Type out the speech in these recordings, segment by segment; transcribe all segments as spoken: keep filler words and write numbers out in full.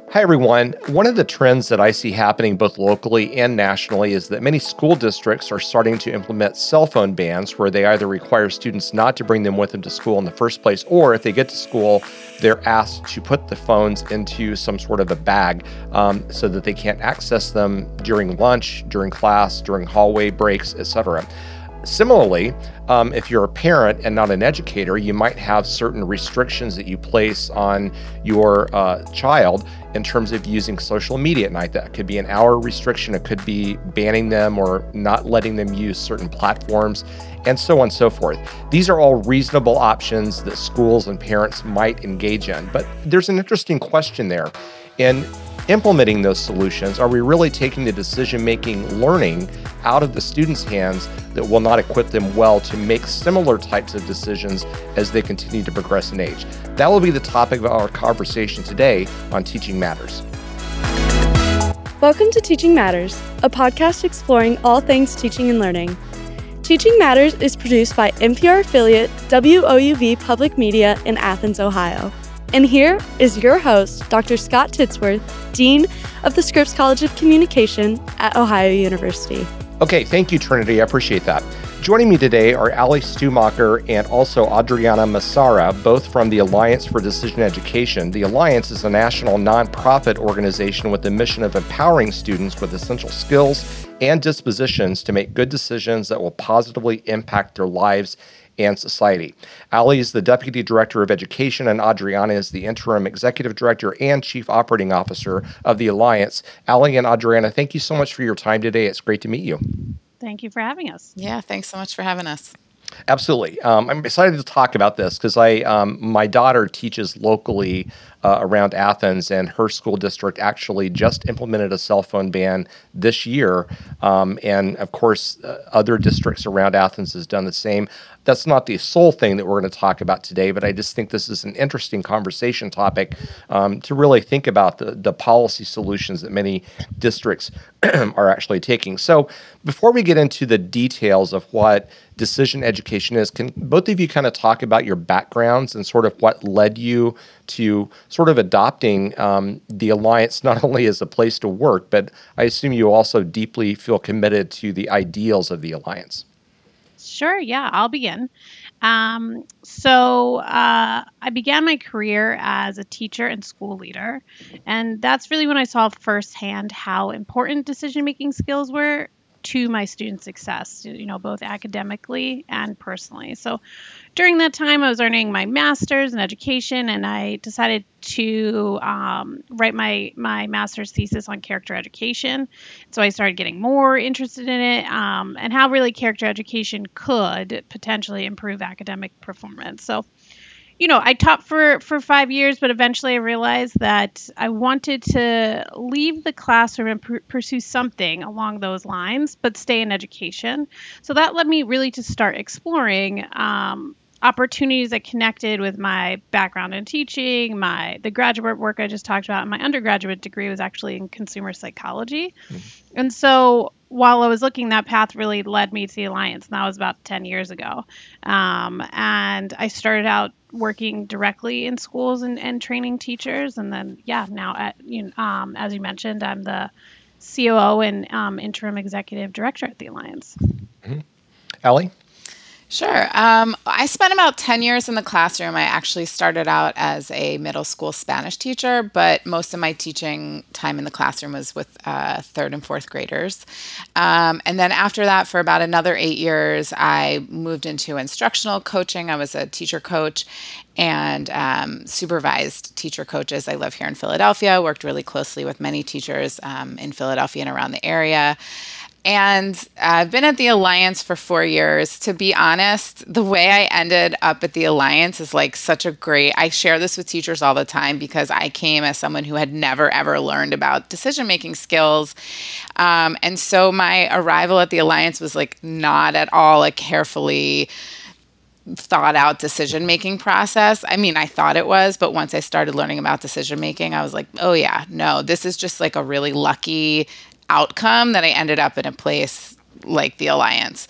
Hi, everyone. One of the trends that I see happening both locally and nationally is that many school districts are starting to implement cell phone bans where they either require students not to bring them with them to school in the first place, or if they get to school, they're asked to put the phones into some sort of a bag um, so that they can't access them during lunch, during class, during hallway breaks, et cetera. Similarly, um, if you're a parent and not an educator, you might have certain restrictions that you place on your uh, child in terms of using social media at night. That could be an hour restriction, it could be banning them or not letting them use certain platforms, and so on and so forth. These are all reasonable options that schools and parents might engage in. But there's an interesting question there. In implementing those solutions, are we really taking the decision-making learning out of the students' hands that will not equip them well to make similar types of decisions as they continue to progress in age? That will be the topic of our conversation today on Teaching Matters. Welcome to Teaching Matters, a podcast exploring all things teaching and learning. Teaching Matters is produced by N P R affiliate W O U V Public Media in Athens, Ohio. And here is your host, Doctor Scott Titsworth, Dean of the Scripps College of Communication at Ohio University. Okay, thank you, Trinity. I appreciate that. Joining me today are Ali Stumacher and also Adriana Massara, both from the Alliance for Decision Education. The Alliance is a national nonprofit organization with the mission of empowering students with essential skills and dispositions to make good decisions that will positively impact their lives and society. Ali is the Deputy Director of Education, and Adriana is the Interim Executive Director and Chief Operating Officer of the Alliance. Ali and Adriana, thank you so much for your time today. It's great to meet you. Thank you for having us. Yeah, thanks so much for having us. Absolutely. Um, I'm excited to talk about this because I, um, my daughter teaches locally uh, around Athens, and her school district actually just implemented a cell phone ban this year. Um, and of course, uh, other districts around Athens has done the same. That's not the sole thing that we're going to talk about today, but I just think this is an interesting conversation topic um, to really think about the, the policy solutions that many districts are actually taking. So before we get into the details of what decision education is, can both of you kind of talk about your backgrounds and sort of what led you to sort of adopting um, the Alliance not only as a place to work, but I assume you also deeply feel committed to the ideals of the Alliance? Sure, yeah, I'll begin. Um, so uh, I began my career as a teacher and school leader, and that's really when I saw firsthand how important decision-making skills were to my student success, you know, both academically and personally. So during that time, I was earning my master's in education, and I decided to um, write my, my master's thesis on character education. So I started getting more interested in it um, and how really character education could potentially improve academic performance. So you know, I taught for, for five years, but eventually I realized that I wanted to leave the classroom and pr- pursue something along those lines, but stay in education. So that led me really to start exploring um, opportunities that connected with my background in teaching, my the graduate work I just talked about. And my undergraduate degree was actually in consumer psychology. Mm-hmm. And so while I was looking, that path really led me to the Alliance, and that was about ten years ago. Um, and I started out working directly in schools and, and training teachers. And then, yeah, now, at, you know, um, as you mentioned, I'm the C O O and um, Interim Executive Director at the Alliance. Mm-hmm. Ali? Sure. Um, I spent about ten years in the classroom. I actually started out as a middle school Spanish teacher, but most of my teaching time in the classroom was with uh, third and fourth graders. Um, and then after that, for about another eight years, I moved into instructional coaching. I was a teacher coach and um, supervised teacher coaches. I live here in Philadelphia, worked really closely with many teachers um, in Philadelphia and around the area. And I've been at the Alliance for four years. To be honest, the way I ended up at the Alliance is like such a great, I share this with teachers all the time because I came as someone who had never, ever learned about decision-making skills. Um, and so my arrival at the Alliance was like not at all a carefully thought out decision-making process. I mean, I thought it was, but once I started learning about decision-making, I was like, oh yeah, no, this is just like a really lucky outcome that I ended up in a place like the Alliance.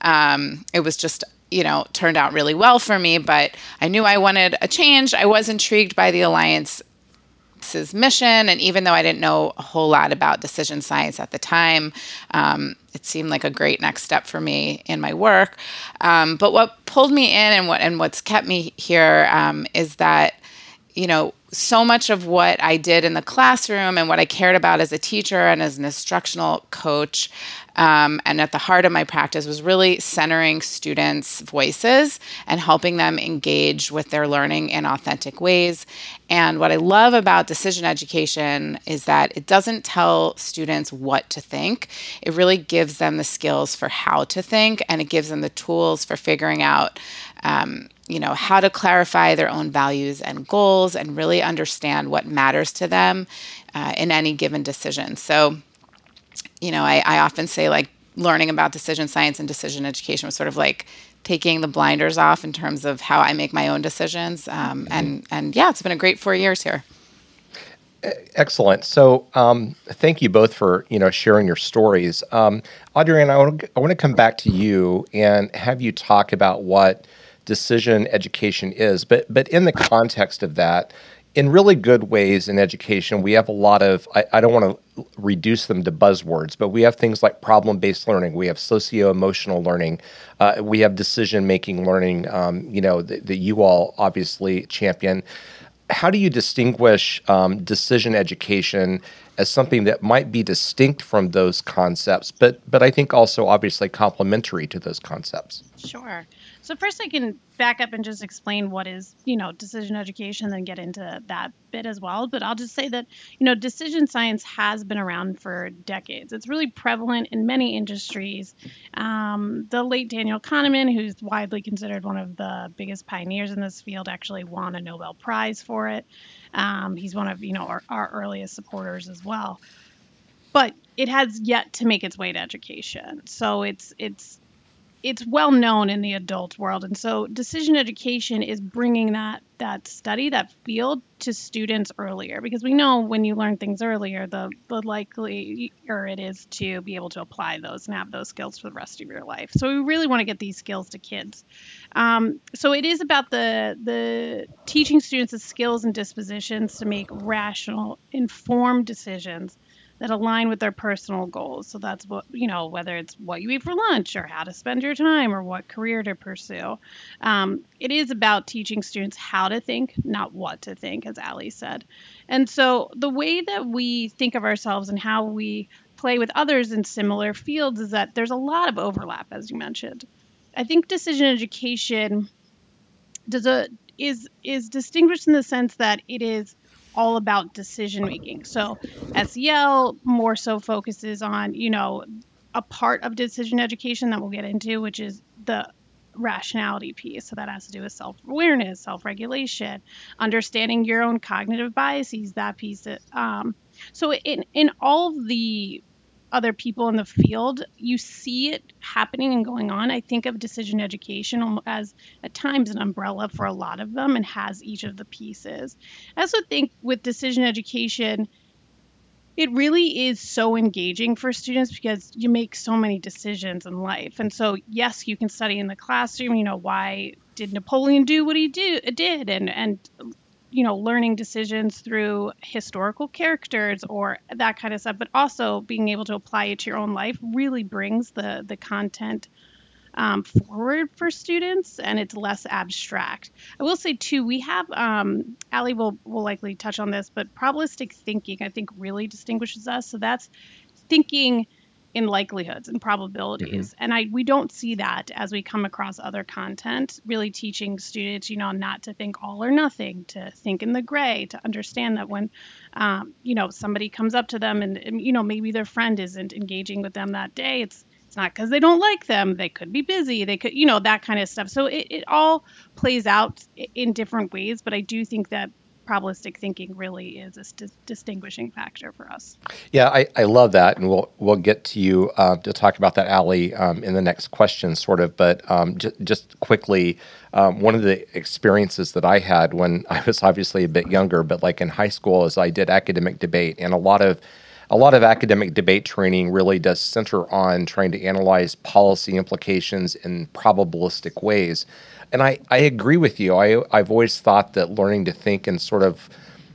Um, it was just, you know, turned out really well for me, but I knew I wanted a change. I was intrigued by the Alliance Voice's mission. And even though I didn't know a whole lot about decision science at the time, um, it seemed like a great next step for me in my work. Um, but what pulled me in and what and what's kept me here um, is that, you know, so much of what I did in the classroom and what I cared about as a teacher and as an instructional coach um, and at the heart of my practice was really centering students' voices and helping them engage with their learning in authentic ways. And what I love about decision education is that it doesn't tell students what to think. It really gives them the skills for how to think, and it gives them the tools for figuring out um, you know, how to clarify their own values and goals and really understand what matters to them uh, in any given decision. So, you know, I, I often say like learning about decision science and decision education was sort of like taking the blinders off in terms of how I make my own decisions. Um, and, and yeah, it's been a great four years here. Excellent. So, um, thank you both for, you know, sharing your stories. Um, Audrienne, I want to, I want to come back to you and have you talk about what decision education is, but but in the context of that, in really good ways in education, we have a lot of, I, I don't want to reduce them to buzzwords, but we have things like problem-based learning, we have socio-emotional learning, uh, we have decision-making learning, um, you know, that, that you all obviously champion. How do you distinguish um, decision education as something that might be distinct from those concepts, but but I think also obviously complementary to those concepts? Sure. So first I can back up and just explain what is, you know, decision education, then get into that bit as well. But I'll just say that, you know, decision science has been around for decades. It's really prevalent in many industries. Um, the late Daniel Kahneman, who's widely considered one of the biggest pioneers in this field, actually won a Nobel Prize for it. Um, he's one of, you know, our, our earliest supporters as well. But it has yet to make its way to education. So it's it's it's well known in the adult world. And so decision education is bringing that that study, that field to students earlier, because we know when you learn things earlier, the, the likelier it is to be able to apply those and have those skills for the rest of your life. So we really want to get these skills to kids. Um, so it is about the the teaching students the skills and dispositions to make rational, informed decisions that align with their personal goals. So that's what, you know, whether it's what you eat for lunch or how to spend your time or what career to pursue. Um, it is about teaching students how to think, not what to think, as Ali said. And so the way that we think of ourselves and how we play with others in similar fields is that there's a lot of overlap, as you mentioned. I think decision education does a is is distinguished in the sense that it is all about decision making. So S E L more so focuses on, you know, a part of decision education that we'll get into, which is the rationality piece. So that has to do with self-awareness, self-regulation, understanding your own cognitive biases, that piece. That, um, so in, in all of the other people in the field, you see it happening and going on. I think of decision education as at times an umbrella for a lot of them and has each of the pieces. I also think with decision education, it really is so engaging for students because you make so many decisions in life. And so, yes, you can study in the classroom, you know, why did Napoleon do what he do, did? And, and, you know, learning decisions through historical characters or that kind of stuff, but also being able to apply it to your own life really brings the the content um, forward for students, and it's less abstract. I will say too, we have, um, Ali will, will likely touch on this, but probabilistic thinking, I think, really distinguishes us. So that's thinking in likelihoods and probabilities. Mm-hmm. And I we don't see that as we come across other content, really teaching students, you know, not to think all or nothing, to think in the gray, to understand that when, um, you know, somebody comes up to them and, and, you know, maybe their friend isn't engaging with them that day, it's it's not because they don't like them. They could be busy. They could, you know, that kind of stuff. So it, it all plays out in different ways. But I do think that probabilistic thinking really is a st- distinguishing factor for us. Yeah, I, I love that, and we'll we'll get to you uh, to talk about that, Ali, um, in the next question, sort of. But um, j- just quickly, um, one of the experiences that I had when I was obviously a bit younger, but like in high school, is I did academic debate, and a lot of a lot of academic debate training really does center on trying to analyze policy implications in probabilistic ways. And I, I agree with you. I, I've always thought that learning to think in sort of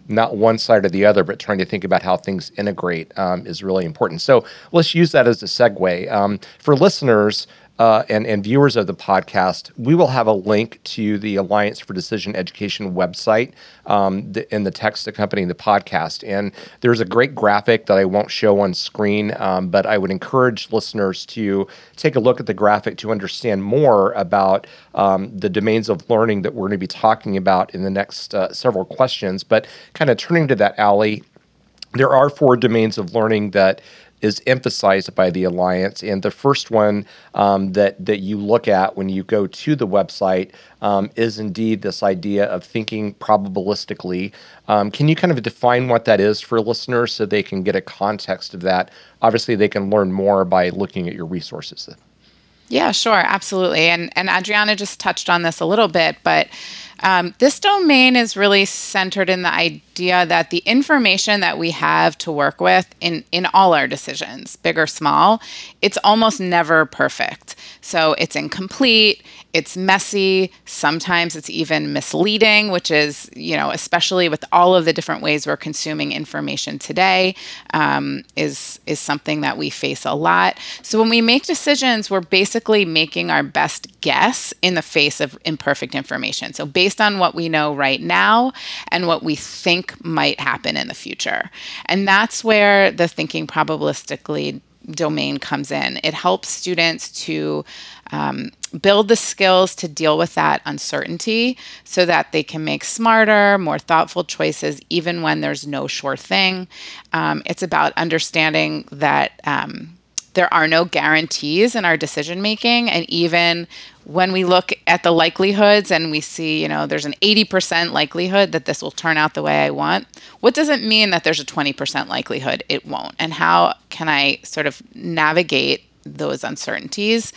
not one side or the other, but trying to think about how things integrate um, is really important. So let's use that as a segue. Um, for listeners, Uh, and, and viewers of the podcast, we will have a link to the Alliance for Decision Education website um, the, in the text accompanying the podcast. And there's a great graphic that I won't show on screen, um, but I would encourage listeners to take a look at the graphic to understand more about um, the domains of learning that we're going to be talking about in the next uh, several questions. But kind of turning to that, Allie, there are four domains of learning that is emphasized by the Alliance. And the first one um, that, that you look at when you go to the website um, is indeed this idea of thinking probabilistically. Um, can you kind of define what that is for listeners so they can get a context of that? Obviously, they can learn more by looking at your resources. Yeah, sure, absolutely. And and Adriana just touched on this a little bit, but um, this domain is really centered in the idea that the information that we have to work with in, in all our decisions, big or small, it's almost never perfect. So it's incomplete, it's messy, sometimes it's even misleading, which is, you know, especially with all of the different ways we're consuming information today, um, is, is something that we face a lot. So when we make decisions, we're basically making our best guess in the face of imperfect information. So based on what we know right now and what we think might happen in the future. And that's where the thinking probabilistically domain comes in. It helps students to um, build the skills to deal with that uncertainty so that they can make smarter, more thoughtful choices, even when there's no sure thing. Um, it's about understanding that um, there are no guarantees in our decision making. And even when we look at the likelihoods and we see, you know, there's an eighty percent likelihood that this will turn out the way I want, what does it mean that there's a twenty percent likelihood it won't? And how can I sort of navigate those uncertainties?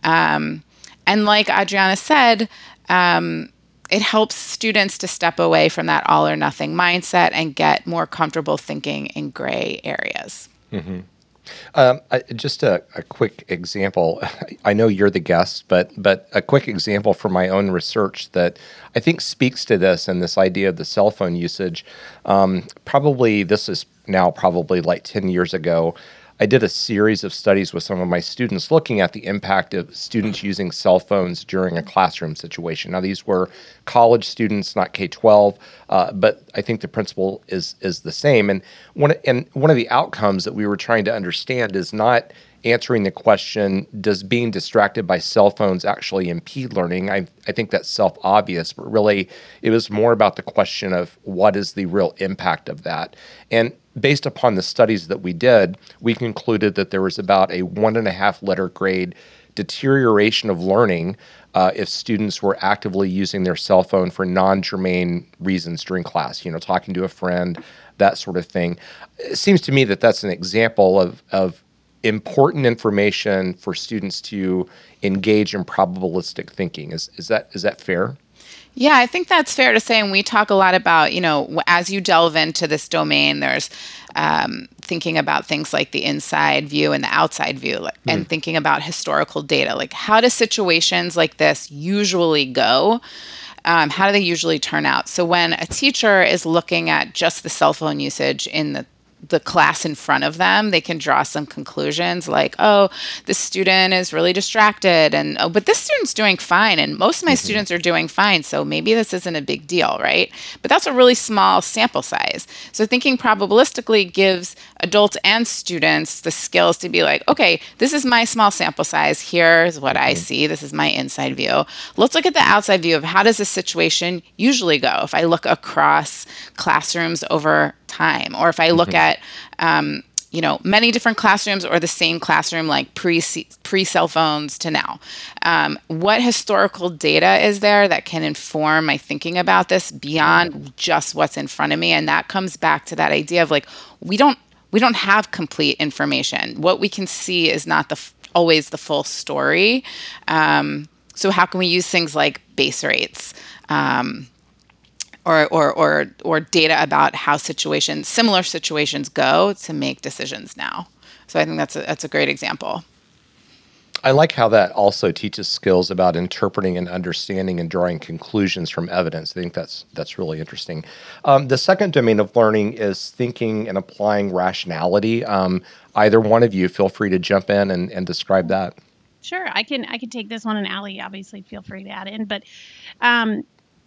Um, and like Adriana said, um, it helps students to step away from that all or nothing mindset and get more comfortable thinking in gray areas. Mm-hmm. Um, I, just a, a quick example. I know you're the guest, but but a quick example from my own research that I think speaks to this and this idea of the cell phone usage. Um, probably this is now probably like ten years ago. I did a series of studies with some of my students looking at the impact of students using cell phones during a classroom situation. Now, these were college students, not K twelve, uh, but I think the principle is is the same. And one, and one of the outcomes that we were trying to understand is not answering the question, does being distracted by cell phones actually impede learning? I, I think that's self-obvious, but really it was more about the question of what is the real impact of that. And based upon the studies that we did, we concluded that there was about a one and a half letter grade deterioration of learning uh, if students were actively using their cell phone for non-germane reasons during class, you know, talking to a friend, that sort of thing. It seems to me that that's an example of, of important information for students to engage in probabilistic thinking. Is is that is that fair? Yeah, I think that's fair to say. And we talk a lot about, you know, as you delve into this domain, there's um, thinking about things like the inside view and the outside view, like, mm. and thinking about historical data. Like, how do situations like this usually go? Um, how do they usually turn out? So when a teacher is looking at just the cell phone usage in the the class in front of them, they can draw some conclusions like, oh, this student is really distracted, and oh, but this student's doing fine, and most of my mm-hmm. students are doing fine, so maybe this isn't a big deal, right? But that's a really small sample size. So thinking probabilistically gives adults and students the skills to be like, okay, this is my small sample size. Here's what mm-hmm. I see. This is my inside view. Let's look at the outside view of how does this situation usually go if I look across classrooms over time, or if I look mm-hmm. at um, you know, many different classrooms or the same classroom like pre pre cell phones to now. Um, what historical data is there that can inform my thinking about this beyond just what's in front of me? And that comes back to that idea of like we don't we don't have complete information. What we can see is not the always the full story. Um, so how can we use things like base rates? Um, Or, or or or data about how situations, similar situations go to make decisions now. So I think that's a, that's a great example. I like how that also teaches skills about interpreting and understanding and drawing conclusions from evidence. I think that's that's really interesting. Um, the second domain of learning is thinking and applying rationality. Um, either one of you, feel free to jump in and, and describe that. Sure, I can I can take this one, and Allie, obviously, feel free to add in. But um,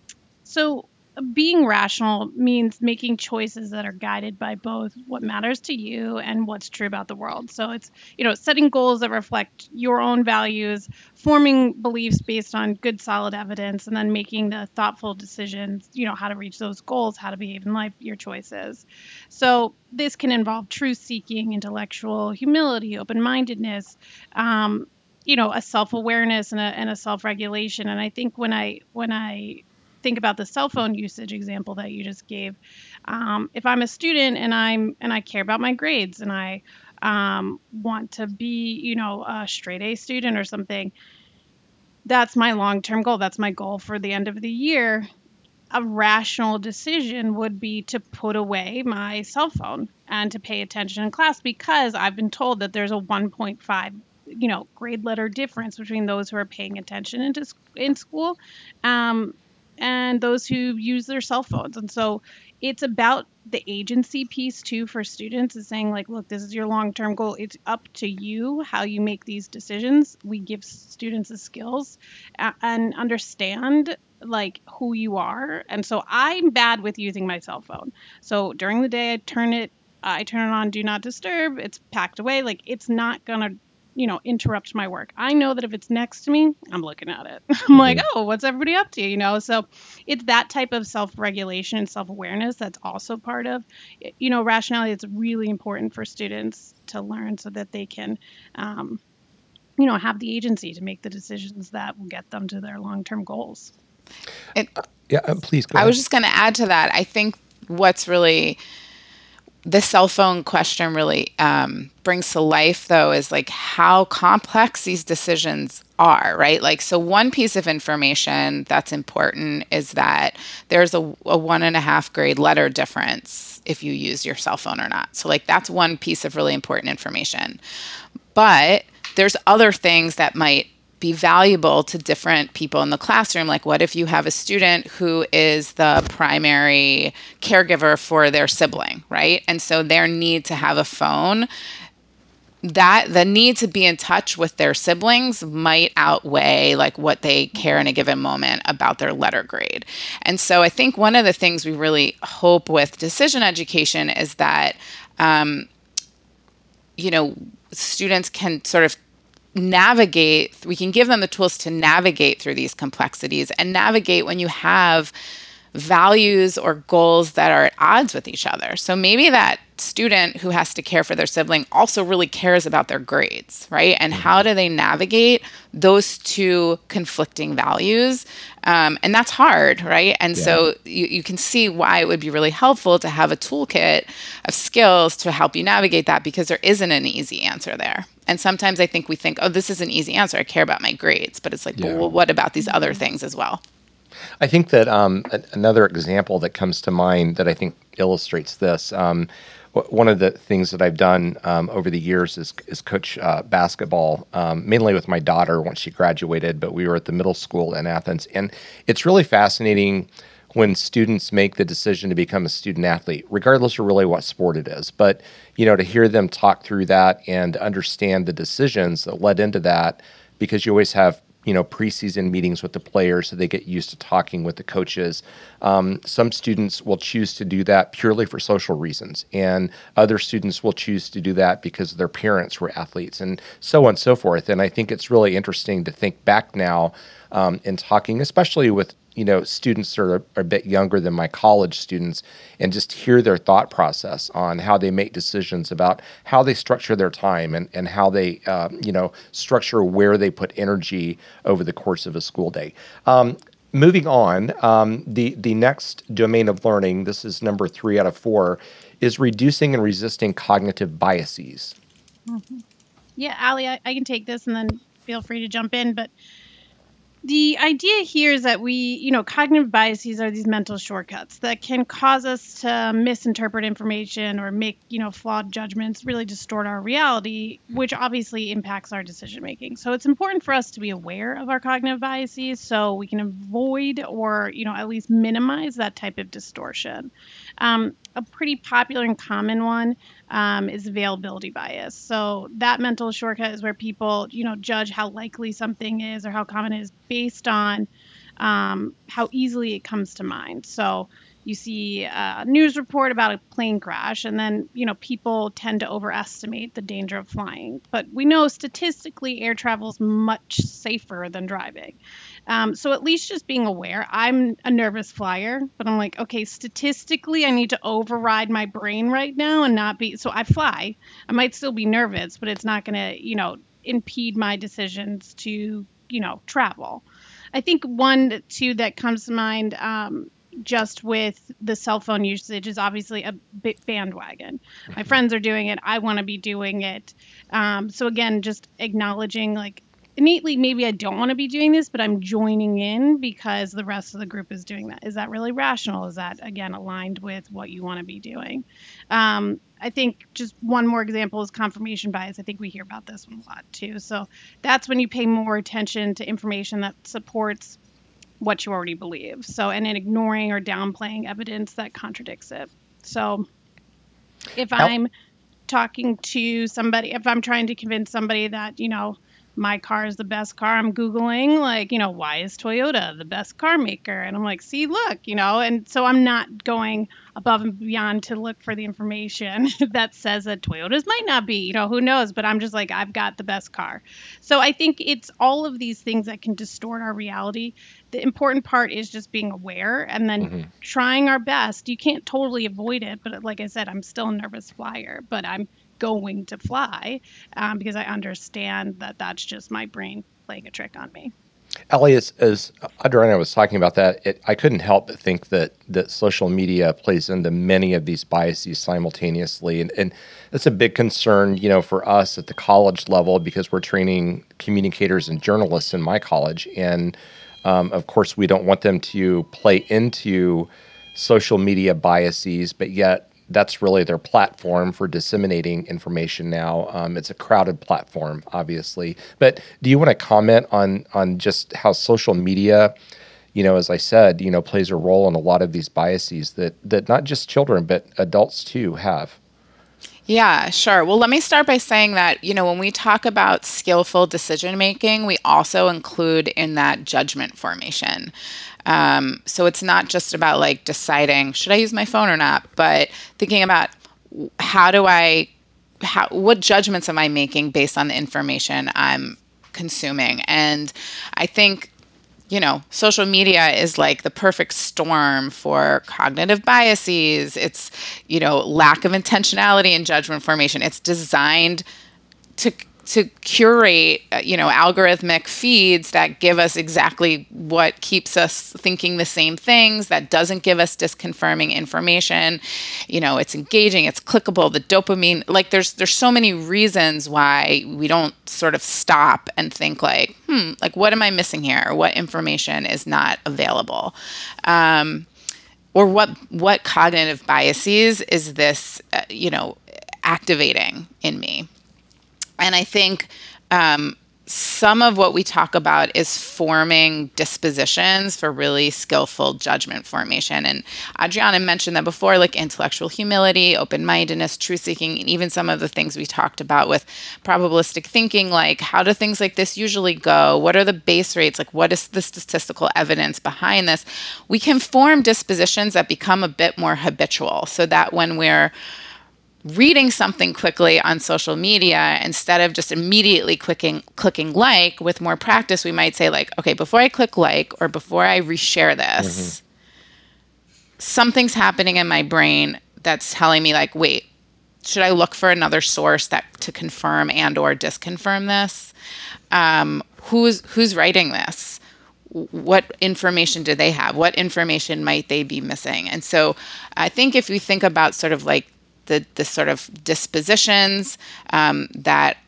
so being rational means making choices that are guided by both what matters to you and what's true about the world. So it's, you know, setting goals that reflect your own values, forming beliefs based on good, solid evidence, and then making the thoughtful decisions, you know, how to reach those goals, how to behave in life, your choices. So this can involve truth seeking, intellectual humility, open-mindedness, um, you know, a self-awareness and a, and a self-regulation. And I think when I when I think about the cell phone usage example that you just gave, um, if I'm a student and I'm and I care about my grades and I um, want to be, you know, a straight A student or something, that's my long-term goal. That's my goal for the end of the year. A rational decision would be to put away my cell phone and to pay attention in class, because I've been told that there's a one point five, you know, grade letter difference between those who are paying attention into in school um, and those who use their cell phones. And so it's about the agency piece too for students, is saying like, look, this is your long-term goal. It's up to you how you make these decisions. We give students the skills uh, and understand like who you are. And so I'm bad with using my cell phone. So during the day, I turn it, I turn it on, do not disturb. It's packed away. Like it's not going to, you know, interrupt my work. I know that if it's next to me, I'm looking at it. I'm like, oh, what's everybody up to? You know, so it's that type of self-regulation and self-awareness that's also part of, you know, rationality. It's really important for students to learn so that they can, um, you know, have the agency to make the decisions that will get them to their long-term goals. It, Yeah, uh, please go I ahead. was just going to add to that. I think what's really the cell phone question really um, brings to life, though, is like how complex these decisions are, right? Like, so one piece of information that's important is that there's a, a one and a half grade letter difference if you use your cell phone or not. So, like, that's one piece of really important information. But there's other things that might be valuable to different people in the classroom. Like, what if you have a student who is the primary caregiver for their sibling, right? And so their need to have a phone, that the need to be in touch with their siblings might outweigh like what they care in a given moment about their letter grade. And so I think one of the things we really hope with decision education is that, um, you know, students can sort of navigate, we can give them the tools to navigate through these complexities and navigate when you have values or goals that are at odds with each other. So maybe that student who has to care for their sibling also really cares about their grades, right? And how do they navigate those two conflicting values? Um, and that's hard, right? And yeah. so you, you can see why it would be really helpful to have a toolkit of skills to help you navigate that, because there isn't an easy answer there. And sometimes I think we think, oh, this is an easy answer. I care about my grades. But it's like, yeah. well, what about these other things as well? I think that um, a- another example that comes to mind that I think illustrates this, um, w- one of the things that I've done um, over the years is, is coach uh, basketball, um, mainly with my daughter once she graduated, but we were at the middle school in Athens. And it's really fascinating when students make the decision to become a student athlete, regardless of really what sport it is. But, you know, to hear them talk through that and understand the decisions that led into that, because you always have, you know, preseason meetings with the players so they get used to talking with the coaches. Um, some students will choose to do that purely for social reasons, and other students will choose to do that because their parents were athletes, and so on and so forth. And I think it's really interesting to think back now um, in talking, especially with, you know, students that are, are a bit younger than my college students, and just hear their thought process on how they make decisions about how they structure their time and, and how they, uh, you know, structure where they put energy over the course of a school day. Um, moving on, um, the, the next domain of learning, this is number three out of four, is reducing and resisting cognitive biases. Mm-hmm. Yeah, Allie, I, I can take this and then feel free to jump in. But The idea here is that we, you know, cognitive biases are these mental shortcuts that can cause us to misinterpret information or make, you know, flawed judgments, really distort our reality, which obviously impacts our decision making. So it's important for us to be aware of our cognitive biases so we can avoid or, you know, at least minimize that type of distortion. Um, a pretty popular and common one um, is availability bias. So that mental shortcut is where people, you know, judge how likely something is or how common it is based on um, how easily it comes to mind. So you see a news report about a plane crash, and then, you know, people tend to overestimate the danger of flying. But we know statistically air travel is much safer than driving. Um, so at least just being aware. I'm a nervous flyer, but I'm like, okay, statistically, I need to override my brain right now and not be. So I fly. I might still be nervous, but it's not going to, you know, impede my decisions to, you know, travel. I think one, too, that comes to mind um, just with the cell phone usage is obviously a bit bandwagon. My friends are doing it. I want to be doing it. Um, so again, just acknowledging like, innately, maybe I don't want to be doing this, but I'm joining in because the rest of the group is doing that. Is that really rational? Is that, again, aligned with what you want to be doing? Um, I think just one more example is confirmation bias. I think we hear about this one a lot too. So that's when you pay more attention to information that supports what you already believe. So, and then ignoring or downplaying evidence that contradicts it. So if I'm talking to somebody, if I'm trying to convince somebody that, you know, my car is the best car, I'm Googling, like, you know, why is Toyota the best car maker? And I'm like, see, look, you know, and so I'm not going above and beyond to look for the information that says that Toyotas might not be, you know, who knows? But I'm just like, I've got the best car. So I think it's all of these things that can distort our reality. The important part is just being aware and then mm-hmm. trying our best. You can't totally avoid it. But like I said, I'm still a nervous flyer, but I'm going to fly um, because I understand that that's just my brain playing a trick on me. Ellie, as, as Adriana was talking about that, it, I couldn't help but think that that social media plays into many of these biases simultaneously. And, and that's a big concern, you know, for us at the college level because we're training communicators and journalists in my college. And um, of course, we don't want them to play into social media biases, but yet that's really their platform for disseminating information now. Um, it's a crowded platform, obviously. But do you want to comment on on just how social media, you know, as I said, you know, plays a role in a lot of these biases that that not just children, but adults too have? Yeah, sure. Well, let me start by saying that, you know, when we talk about skillful decision making, we also include in that judgment formation. Um, so it's not just about like deciding, should I use my phone or not, but thinking about how do I, how, what judgments am I making based on the information I'm consuming? And I think, you know, social media is like the perfect storm for cognitive biases. It's, you know, lack of intentionality in judgment formation. It's designed to to curate, you know, algorithmic feeds that give us exactly what keeps us thinking the same things, that doesn't give us disconfirming information. You know, it's engaging, it's clickable, the dopamine, like there's there's so many reasons why we don't sort of stop and think like, hmm, like what am I missing here? What information is not available? Um, or what what cognitive biases is this, uh, you know, activating in me? And I think um, some of what we talk about is forming dispositions for really skillful judgment formation. And Adriana mentioned that before, like intellectual humility, open-mindedness, truth-seeking, and even some of the things we talked about with probabilistic thinking, like how do things like this usually go? What are the base rates? Like what is the statistical evidence behind this? We can form dispositions that become a bit more habitual so that when we're reading something quickly on social media, instead of just immediately clicking clicking like, with more practice, we might say like, okay, before I click like or before I reshare this, mm-hmm. something's happening in my brain that's telling me like, wait, should I look for another source that to confirm and or disconfirm this? Um, who's who's writing this? What information do they have? What information might they be missing? And so I think if we think about sort of like the the sort of dispositions um, that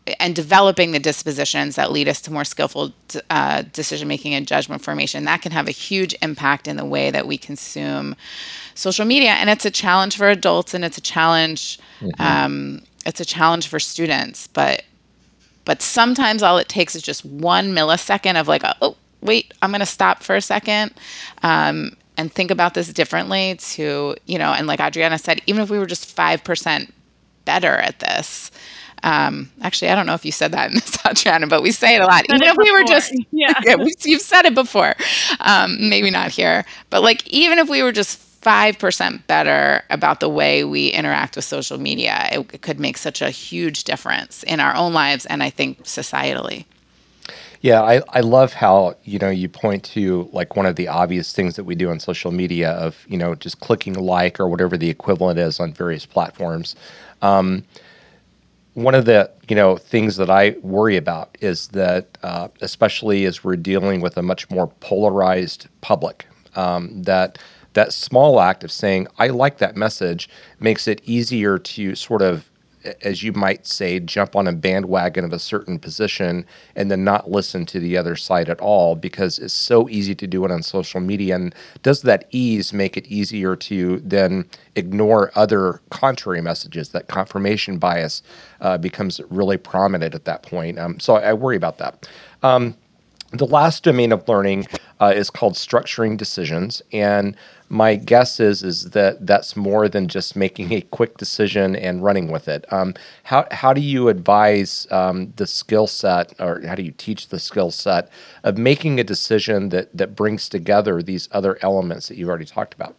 and developing the dispositions that lead us to more skillful uh, decision-making and judgment formation, that can have a huge impact in the way that we consume social media. And it's a challenge for adults, and it's a challenge, mm-hmm. um, it's a challenge for students. But but sometimes all it takes is just one millisecond of like, oh, wait, I'm going to stop for a second um, and think about this differently to, you know, and like Adriana said, even if we were just five percent better at this, Um, actually, I don't know if you said that in this, Adriana, but we say it a lot. Even if we were just, yeah, yeah we, you've said it before, um, maybe not here, but like, even if we were just five percent better about the way we interact with social media, it, it could make such a huge difference in our own lives and I think societally. Yeah, I, I love how, you know, you point to like one of the obvious things that we do on social media of, you know, just clicking like or whatever the equivalent is on various platforms. Um, One of the, you know, things that I worry about is that, uh, especially as we're dealing with a much more polarized public, um, that that small act of saying, I like that message, makes it easier to sort of, as you might say, jump on a bandwagon of a certain position and then not listen to the other side at all, because it's so easy to do it on social media. And does that ease make it easier to then ignore other contrary messages? That confirmation bias uh, becomes really prominent at that point. Um, so I, I worry about that. Um, the last domain of learning uh, is called structuring decisions. And my guess is is that that's more than just making a quick decision and running with it. Um, how how do you advise um, the skill set, or how do you teach the skill set of making a decision that that brings together these other elements that you've already talked about?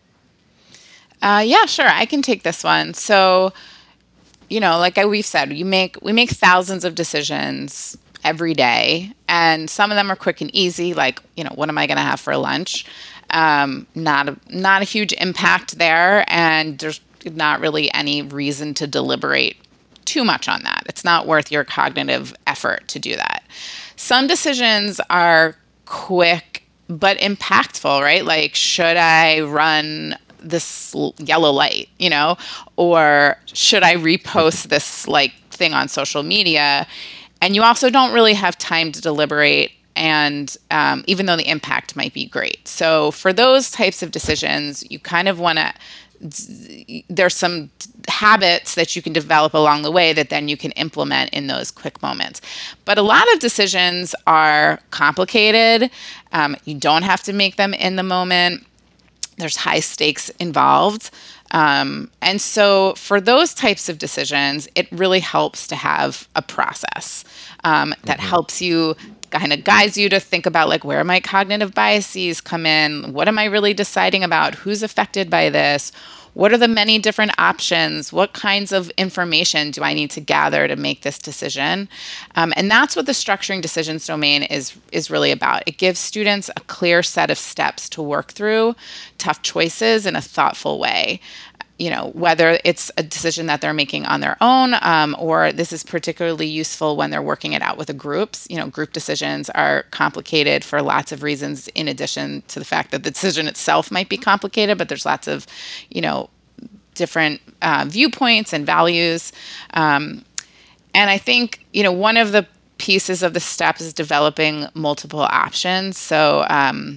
Uh, yeah, sure. I can take this one. So, you know, like we've said, you make we make thousands of decisions every day, and some of them are quick and easy, like, you know, what am I going to have for lunch? Um, not a, not a huge impact there, and there's not really any reason to deliberate too much on that. It's not worth your cognitive effort to do that. Some decisions are quick but impactful, right? Like, should I run this yellow light, you know, or should I repost this like thing on social media? And you also don't really have time to deliberate, and um, even though the impact might be great. So for those types of decisions, you kind of want to, there's some habits that you can develop along the way that then you can implement in those quick moments. But a lot of decisions are complicated. Um, you don't have to make them in the moment. There's high stakes involved. Um, and so for those types of decisions, it really helps to have a process um, that mm-hmm. helps you, kind of guides you to think about, like, where my cognitive biases come in? What am I really deciding about? Who's affected by this? What are the many different options? What kinds of information do I need to gather to make this decision? Um, and that's what the structuring decisions domain is, is really about. It gives students a clear set of steps to work through tough choices in a thoughtful way. You know, whether it's a decision that they're making on their own, um, or this is particularly useful when they're working it out with a groups. You know, group decisions are complicated for lots of reasons, in addition to the fact that the decision itself might be complicated, but there's lots of, you know, different uh, viewpoints and values. Um, and I think, you know, one of the pieces of the step is developing multiple options. So, um,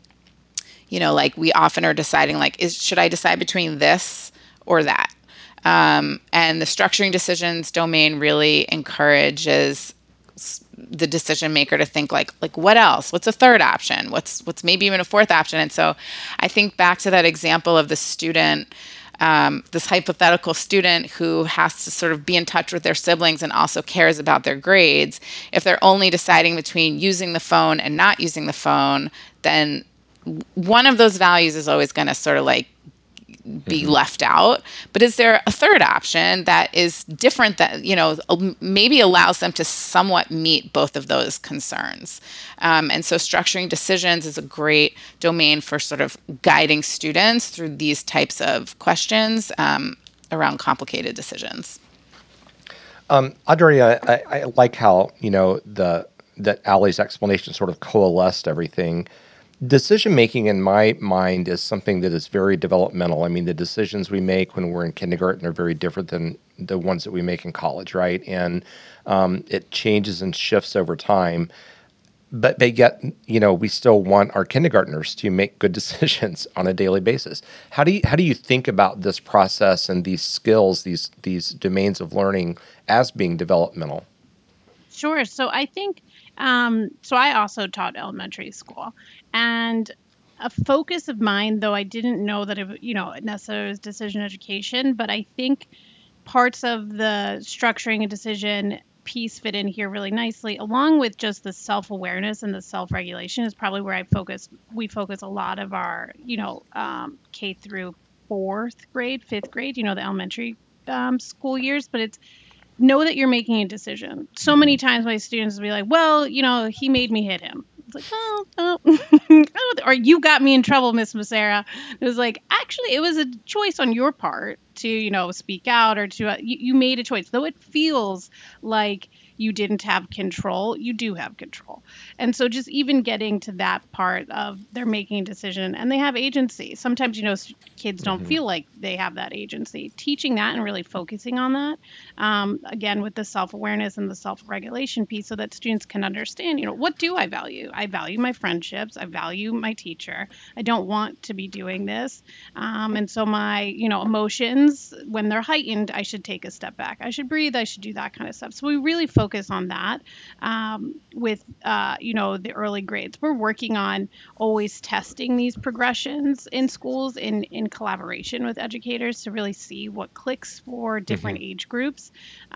you know, like we often are deciding, like, is should I decide between this or that? Um, and the structuring decisions domain really encourages the decision maker to think like, like what else? What's a third option? What's what's maybe even a fourth option? And so I think back to that example of the student, um, this hypothetical student who has to sort of be in touch with their siblings and also cares about their grades. If they're only deciding between using the phone and not using the phone, then one of those values is always going to sort of like be mm-hmm. left out. But is there a third option that is different, that, you know, maybe allows them to somewhat meet both of those concerns? Um, and so structuring decisions is a great domain for sort of guiding students through these types of questions um, around complicated decisions. Um, Adriana, I, I like how, you know, the that Allie's explanation sort of coalesced everything. Decision making, in my mind, is something that is very developmental. I mean, the decisions we make when we're in kindergarten are very different than the ones that we make in college, right? And um, it changes and shifts over time. But they get, you know, we still want our kindergartners to make good decisions on a daily basis. How do you how do you think about this process and these skills, these these domains of learning as being developmental? Sure. So I think, um, so I also taught elementary school, and a focus of mine, though I didn't know that it, you know, necessarily was decision education, but I think parts of the structuring and decision piece fit in here really nicely, along with just the self-awareness and the self-regulation is probably where I focus. We focus a lot of our, you know, um, K through fourth grade, fifth grade, you know, the elementary um, school years, but it's know that you're making a decision. So many times my students will be like, well, you know, he made me hit him. It's like, oh, oh. Or you got me in trouble, Miss Massera. It was like, actually, it was a choice on your part to, you know, speak out or to, uh, you, you made a choice. Though it feels like you didn't have control, you do have control. And so just even getting to that part of they're making a decision and they have agency. Sometimes, you know, kids don't Mm-hmm. feel like they have that agency. Teaching that and really focusing on that, um, again, with the self-awareness and the self-regulation piece so that students can understand, you know, what do I value? I value my friendships. I value my teacher. I don't want to be doing this. Um, and so my, you know, emotions, when they're heightened, I should take a step back. I should breathe. I should do that kind of stuff. So we really focus on that um, with, uh, you know, the early grades. We're working on always testing these progressions in schools in, in collaboration with educators to really see what clicks for different Mm-hmm. age groups.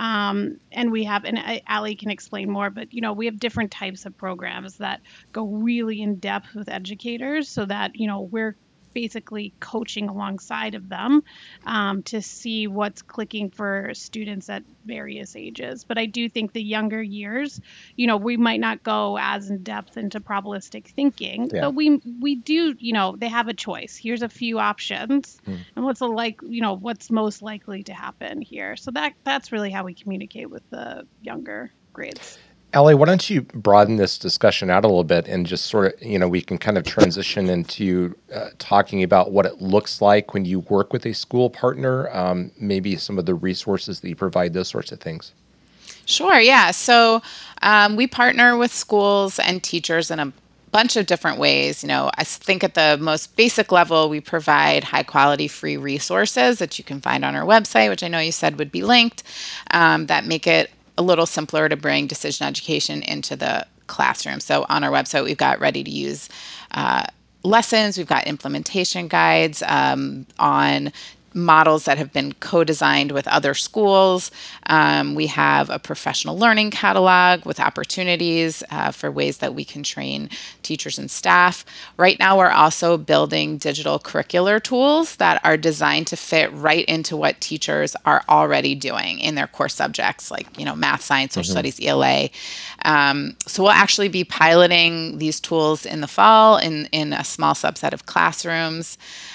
Um, and we have, and uh, Allie can explain more, but, you know, we have different types of programs that go really in depth with educators so that, you know, we're basically coaching alongside of them um, to see what's clicking for students at various ages. But I do think the younger years, you know, we might not go as in depth into probabilistic thinking, Yeah. but we we do, you know, they have a choice. Here's a few options, Mm. and what's a like, you know, what's most likely to happen here. So that that's really how we communicate with the younger grades. Allie, why don't you broaden this discussion out a little bit and just sort of, you know, we can kind of transition into uh, talking about what it looks like when you work with a school partner, um, maybe some of the resources that you provide, those sorts of things. Sure, yeah. So um, we partner with schools and teachers in a bunch of different ways. You know, I think at the most basic level, we provide high quality free resources that you can find on our website, which I know you said would be linked, um, that make it a little simpler to bring decision education into the classroom. So on our website, we've got ready to use uh, lessons, we've got implementation guides um, on models that have been co-designed with other schools. Um, we have a professional learning catalog with opportunities uh, for ways that we can train teachers and staff. Right now, we're also building digital curricular tools that are designed to fit right into what teachers are already doing in their core subjects, like, you know, math, science, social Mm-hmm. studies, E L A. Um, so we'll actually be piloting these tools in the fall in, in a small subset of classrooms.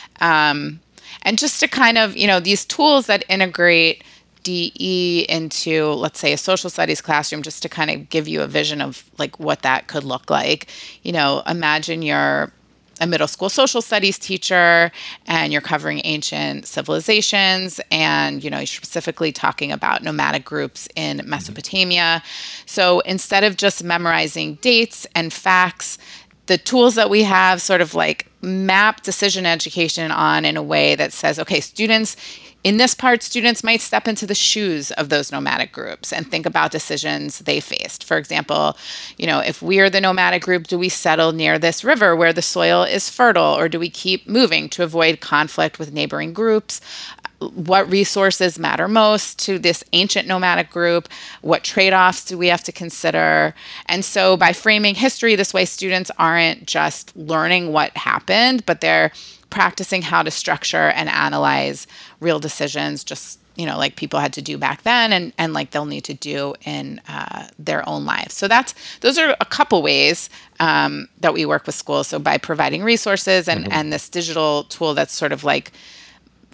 Um, And just to kind of, you know, these tools that integrate D E into, let's say, a social studies classroom, just to kind of give you a vision of like what that could look like. You know, imagine you're a middle school social studies teacher and you're covering ancient civilizations and, you know, you're specifically talking about nomadic groups in Mesopotamia. So instead of just memorizing dates and facts, the tools that we have sort of like map decision education on in a way that says, okay, students, in this part, students might step into the shoes of those nomadic groups and think about decisions they faced. For example, you know, if we're the nomadic group, do we settle near this river where the soil is fertile, or do we keep moving to avoid conflict with neighboring groups? What resources matter most to this ancient nomadic group? What trade-offs do we have to consider? And so by framing history this way, students aren't just learning what happened, but they're practicing how to structure and analyze real decisions, just, you know, like people had to do back then and, and like they'll need to do in uh, their own lives. So that's, those are a couple ways um, that we work with schools. So by providing resources and, Mm-hmm. and this digital tool that's sort of like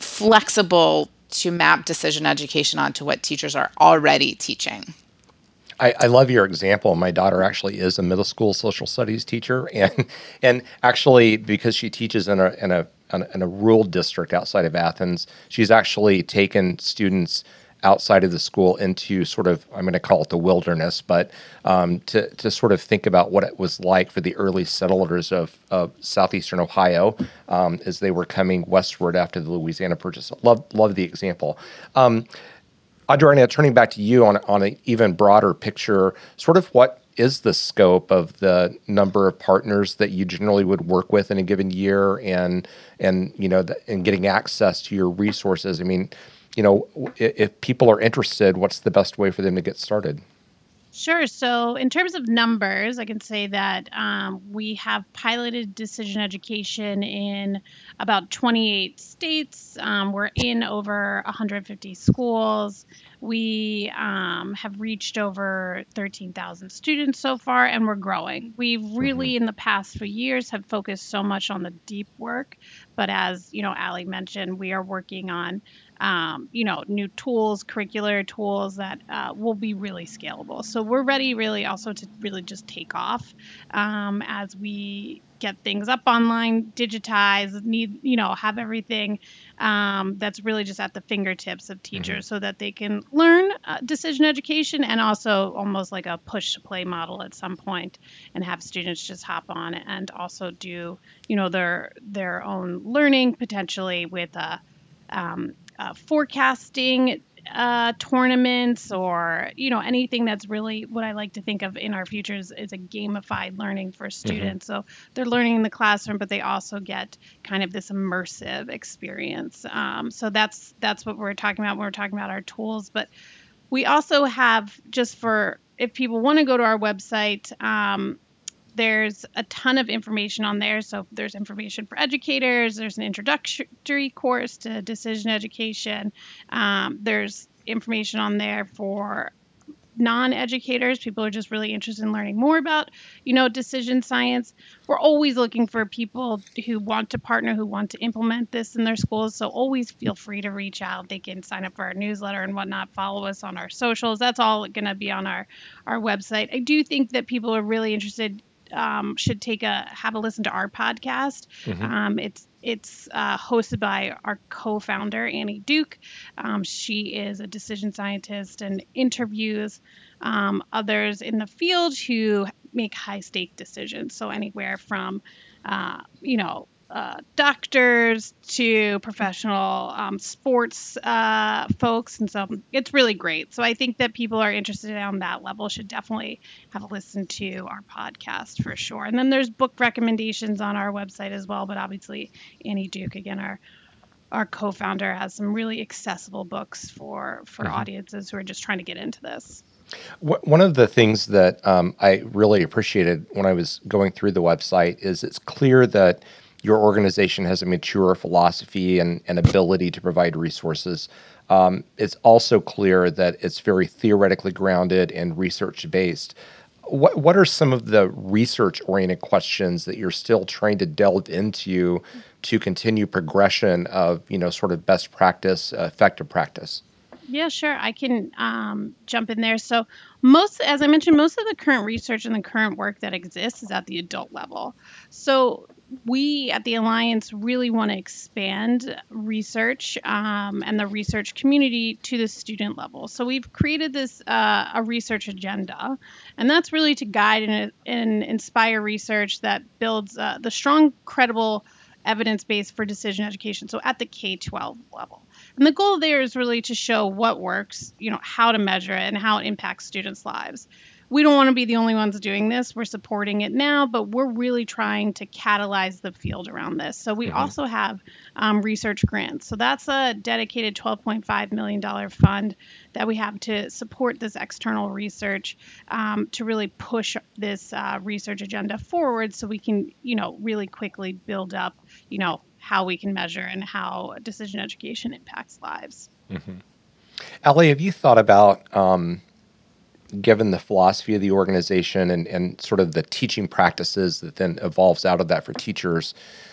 flexible to map decision education onto what teachers are already teaching. I, I love your example. My daughter actually is a middle school social studies teacher, and and actually because she teaches in a in a in a rural district outside of Athens, she's actually taken students outside of the school into sort of, I'm going to call it the wilderness, but um, to to sort of think about what it was like for the early settlers of, of southeastern Ohio um, as they were coming westward after the Louisiana Purchase. Love love the example. Um, Adriana, turning back to you on on an even broader picture, sort of what is the scope of the number of partners that you generally would work with in a given year, and and you know, the, and getting access to your resources? I mean, you know, if, if people are interested, what's the best way for them to get started? Sure. So, in terms of numbers, I can say that um, we have piloted decision education in about twenty-eight states. Um, we're in over one hundred fifty schools. We um, have reached over thirteen thousand students so far, and we're growing. We've really, mm-hmm. in the past few years, have focused so much on the deep work. But as you know, Allie mentioned, we are working on Um, you know, new tools, curricular tools that uh, will be really scalable. So we're ready really also to really just take off um, as we get things up online, digitize, need, you know, have everything um, that's really just at the fingertips of teachers mm-hmm. so that they can learn uh, decision education, and also almost like a push to play model at some point, and have students just hop on and also do, you know, their, their own learning potentially with a, um, Uh, forecasting uh, tournaments, or you know, anything that's really what I like to think of in our futures is a gamified learning for students. Mm-hmm. So they're learning in the classroom, but they also get kind of this immersive experience. Um, so that's that's what we're talking about when we're talking about our tools. But we also have, just for if people want to go to our website, um, there's a ton of information on there. So there's information for educators. There's an introductory course to decision education. Um, there's information on there for non-educators. People are just really interested in learning more about, you know, decision science. We're always looking for people who want to partner, who want to implement this in their schools. So always feel free to reach out. They can sign up for our newsletter and whatnot, follow us on our socials. That's all going to be on our, our website. I do think that people are really interested Um, should take a have a listen to our podcast. Mm-hmm. Um, it's it's uh, hosted by our co-founder Annie Duke. Um, she is a decision scientist and interviews um, others in the field who make high stake decisions. So anywhere from uh, you know. Uh, doctors to professional um, sports uh, folks, and so it's really great. So I think that people are interested on that level should definitely have a listen to our podcast for sure. And then there's book recommendations on our website as well. But obviously, Annie Duke, again, our our co-founder, has some really accessible books for for mm-hmm. audiences who are just trying to get into this. One of the things that um, I really appreciated when I was going through the website is it's clear that your organization has a mature philosophy and, and ability to provide resources. Um, it's also clear that it's very theoretically grounded and research-based. What what are some of the research-oriented questions that you're still trying to delve into to continue progression of, you know, sort of best practice, uh, effective practice? Yeah, sure. I can um, jump in there. So most, as I mentioned, most of the current research and the current work that exists is at the adult level. So we at the Alliance really want to expand research um, and the research community to the student level. So we've created this uh, a research agenda, and that's really to guide and, and inspire research that builds uh, the strong, credible evidence base for decision education. So at the K twelve level. And the goal there is really to show what works, you know, how to measure it, and how it impacts students' lives. We don't want to be the only ones doing this. We're supporting it now, but we're really trying to catalyze the field around this. So we mm-hmm. also have um, research grants. So that's a dedicated twelve point five million dollars fund that we have to support this external research um, to really push this uh, research agenda forward, so we can, you know, really quickly build up, you know, how we can measure and how decision education impacts lives. Mm-hmm. Allie, have you thought about, um, given the philosophy of the organization and, and sort of the teaching practices that then evolves out of that for teachers,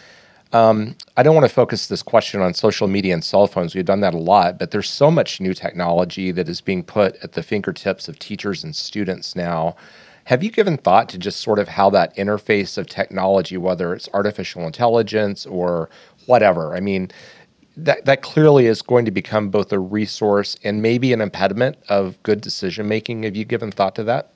Um, I don't want to focus this question on social media and cell phones. We've done that a lot, but there's so much new technology that is being put at the fingertips of teachers and students now. Have you given thought to just sort of how that interface of technology, whether it's artificial intelligence or whatever? I mean, that that clearly is going to become both a resource and maybe an impediment of good decision making. Have you given thought to that?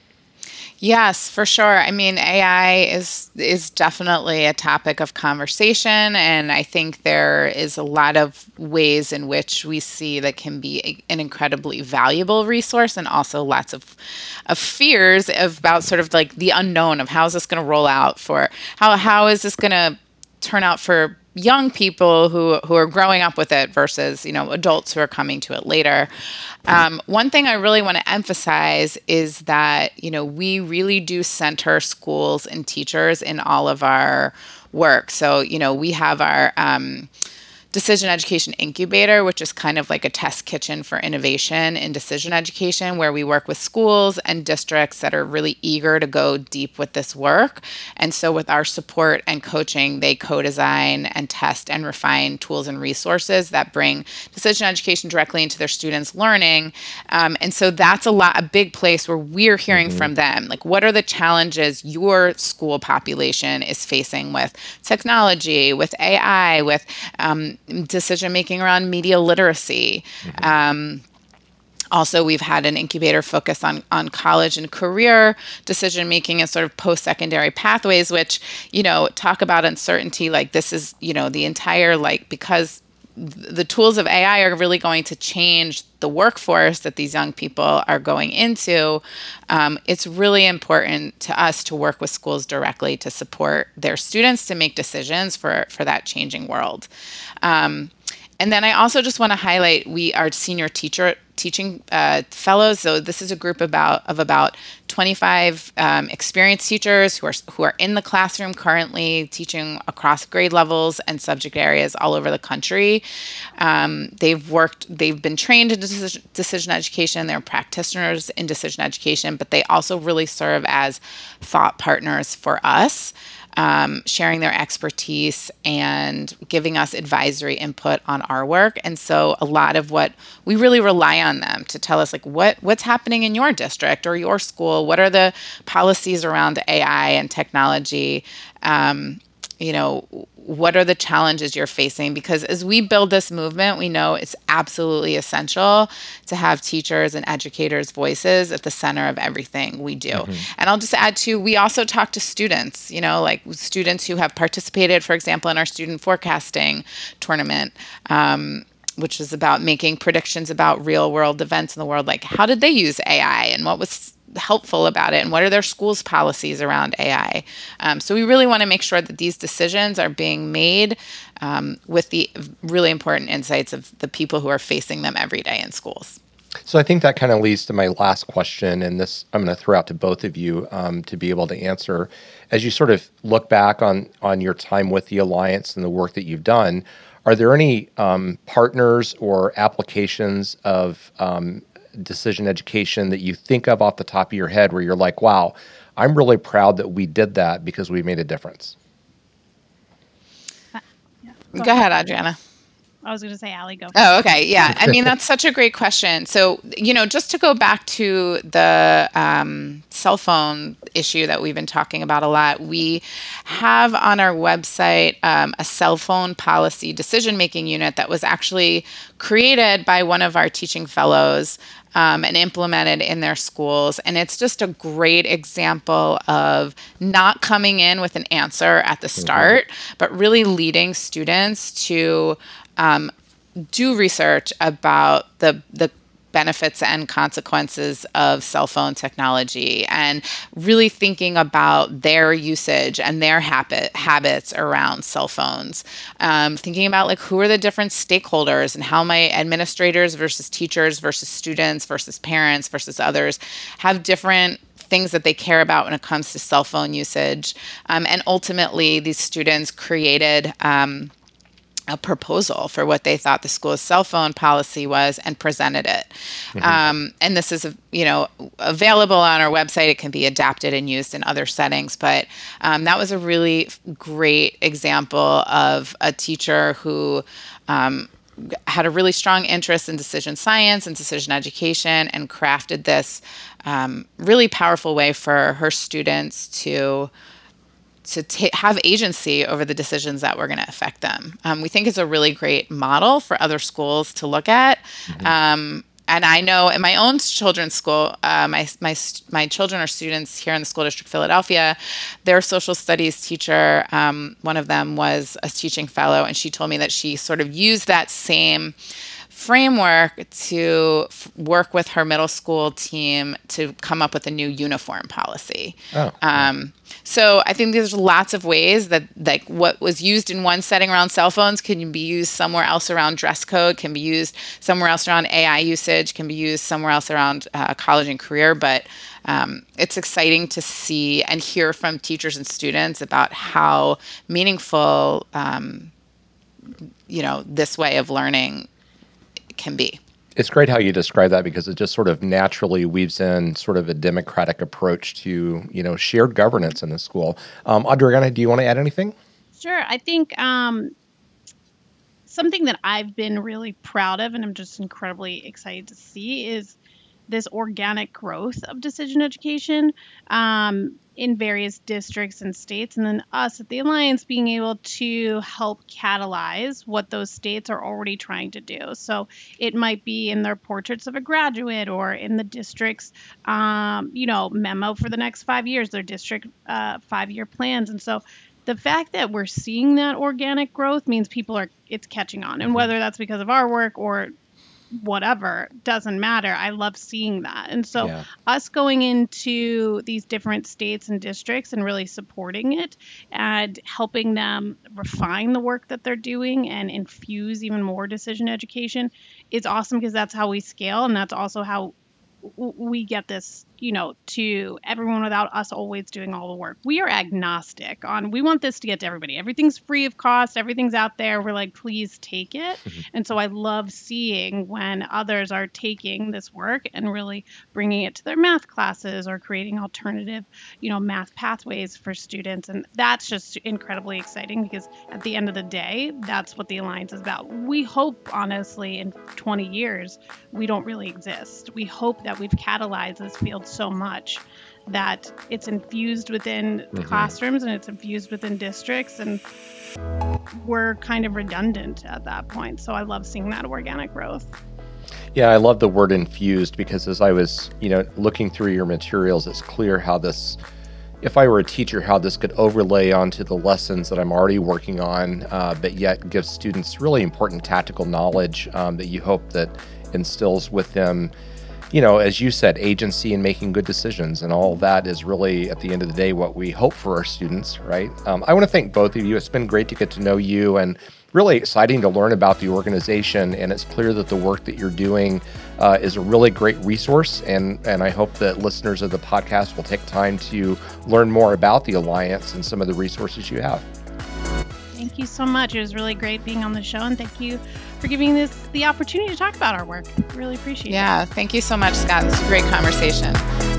Yes, for sure. I mean, A I is is definitely a topic of conversation, and I think there is a lot of ways in which we see that can be a, an incredibly valuable resource, and also lots of of fears about sort of like the unknown of how is this going to roll out for how how is this going to turn out for young people who who are growing up with it versus, you know, adults who are coming to it later. Um, one thing I really want to emphasize is that, you know, we really do center schools and teachers in all of our work. So, you know, we have our um, Decision Education Incubator, which is kind of like a test kitchen for innovation in decision education, where we work with schools and districts that are really eager to go deep with this work. And so with our support and coaching, they co-design and test and refine tools and resources that bring decision education directly into their students' learning. Um, and so that's a lot, a big place where we're hearing mm-hmm. from them. Like, what are the challenges your school population is facing with technology, with A I, with um, decision making around media literacy. Mm-hmm. Um, also, we've had an incubator focus on on college and career decision making and sort of post secondary pathways, which, you know, talk about uncertainty. Like, this is, you know, the entire, like, because the tools of A I are really going to change the workforce that these young people are going into. Um, it's really important to us to work with schools directly to support their students to make decisions for, for that changing world. Um, and then I also just want to highlight, we are senior teacher teaching uh, fellows. So this is a group about of about twenty-five um, experienced teachers who are who are in the classroom currently teaching across grade levels and subject areas all over the country. Um, they've worked, they've been trained in decision, decision education. They're practitioners in decision education, but they also really serve as thought partners for us. Um, sharing their expertise and giving us advisory input on our work. And so a lot of what we really rely on them to tell us, like, what what's happening in your district or your school, what are the policies around A I and technology, um, you know, what are the challenges you're facing? Because as we build this movement, we know it's absolutely essential to have teachers and educators' voices at the center of everything we do. Mm-hmm. And I'll just add to, we also talk to students, you know, like students who have participated, for example, in our student forecasting tournament, um, which is about making predictions about real world events in the world. Like, how did they use A I and what was helpful about it, and what are their schools' policies around A I? Um, so we really want to make sure that these decisions are being made um, with the really important insights of the people who are facing them every day in schools. So I think that kind of leads to my last question, and this I'm going to throw out to both of you um, to be able to answer. As you sort of look back on on your time with the Alliance and the work that you've done, are there any um, partners or applications of um, decision education that you think of off the top of your head where you're like, wow, I'm really proud that we did that because we made a difference? Uh, yeah. Go, Go ahead, Adriana. I was going to say, Allie, go. Oh, okay. Yeah. I mean, that's such a great question. So, you know, just to go back to the um, cell phone issue that we've been talking about a lot, we have on our website um, a cell phone policy decision-making unit that was actually created by one of our teaching fellows um, and implemented in their schools. And it's just a great example of not coming in with an answer at the start, mm-hmm. but really leading students to Um, do research about the the benefits and consequences of cell phone technology, and really thinking about their usage and their habit habits around cell phones. Um, thinking about, like, who are the different stakeholders and how my administrators versus teachers versus students versus parents versus others have different things that they care about when it comes to cell phone usage. Um, and ultimately, these students created um, a proposal for what they thought the school's cell phone policy was and presented it. Mm-hmm. Um, and this is, you know, available on our website. It can be adapted and used in other settings. But um, that was a really great example of a teacher who um, had a really strong interest in decision science and decision education and crafted this um, really powerful way for her students to to t- have agency over the decisions that were going to affect them. Um, we think it's a really great model for other schools to look at. Mm-hmm. Um, and I know in my own children's school, uh, my, my, my children are students here in the School District Philadelphia. Their social studies teacher, um, one of them was a teaching fellow, and she told me that she sort of used that same framework to f- work with her middle school team to come up with a new uniform policy. Oh. Um, so I think there's lots of ways that like what was used in one setting around cell phones can be used somewhere else around dress code, can be used somewhere else around A I usage, can be used somewhere else around uh, college and career. But um, it's exciting to see and hear from teachers and students about how meaningful, um, you know, this way of learning can be. It's great how you describe that because it just sort of naturally weaves in sort of a democratic approach to, you know, shared governance in the school. Um, Adriana, do you want to add anything? Sure. I think um, something that I've been really proud of and I'm just incredibly excited to see is this organic growth of decision education um, in various districts and states, and then us at the Alliance being able to help catalyze what those states are already trying to do. So it might be in their portraits of a graduate or in the district's, um, you know, memo for the next five years, their district uh, five-year plans. And so the fact that we're seeing that organic growth means people are, it's catching on. And whether that's because of our work or whatever, doesn't matter. I love seeing that. And so yeah. us going into these different states and districts and really supporting it and helping them refine the work that they're doing and infuse even more decision education is awesome because that's how we scale. And that's also how we get this, you know, to everyone without us always doing all the work. We are agnostic on, we want this to get to everybody. Everything's free of cost. Everything's out there. We're like, please take it. Mm-hmm. And so I love seeing when others are taking this work and really bringing it to their math classes or creating alternative, you know, math pathways for students. And that's just incredibly exciting because at the end of the day, that's what the Alliance is about. We hope, honestly, in twenty years, we don't really exist. We hope that we've catalyzed this field so much that it's infused within mm-hmm. classrooms and it's infused within districts, and we're kind of redundant at that point. So I love seeing that organic growth. Yeah, I love the word infused because as I was, you know, looking through your materials, it's clear how this, if I were a teacher, how this could overlay onto the lessons that I'm already working on, uh, but yet give students really important tactical knowledge um, that you hope that instills with them, you know, as you said, agency and making good decisions. And all of that is really, at the end of the day, what we hope for our students, right? Um, I want to thank both of you. It's been great to get to know you and really exciting to learn about the organization. And it's clear that the work that you're doing uh, is a really great resource. And, and I hope that listeners of the podcast will take time to learn more about the Alliance and some of the resources you have. Thank you so much. It was really great being on the show, and thank you for giving this the opportunity to talk about our work. Really appreciate yeah, it. Yeah, thank you so much, Scott. This was a great conversation.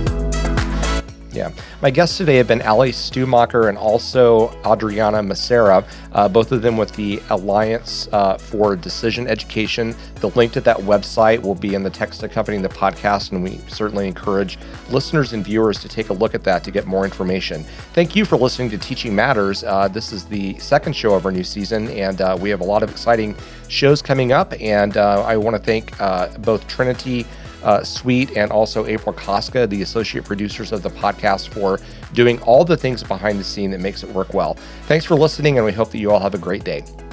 Yeah. My guests today have been Ali Stumacher and also Adriana Macera, uh, both of them with the Alliance uh, for Decision Education. The link to that website will be in the text accompanying the podcast, and we certainly encourage listeners and viewers to take a look at that to get more information. Thank you for listening to Teaching Matters. Uh, this is the second show of our new season, and uh, we have a lot of exciting shows coming up, and uh, I want to thank uh, both Trinity Uh, Sweet and also April Koska, the associate producers of the podcast, for doing all the things behind the scene that makes it work well. Thanks for listening, and we hope that you all have a great day.